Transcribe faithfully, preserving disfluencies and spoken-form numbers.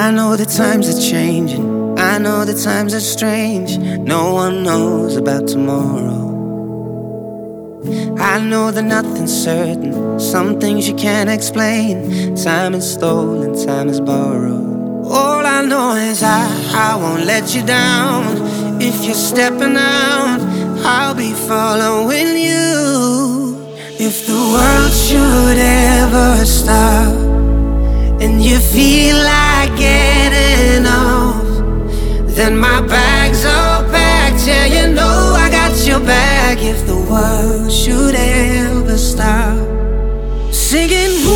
I know the times are changing, I know the times are strange. No one knows about tomorrow. I know that nothing's certain, some things you can't explain. Time is stolen, time is borrowed. All I know is I, I won't let you down. If you're stepping out, I'll be following you. If the world should ever stop and you feel like getting off, then my bag's all packed, yeah, you know I got your back. If the world should ever stop singing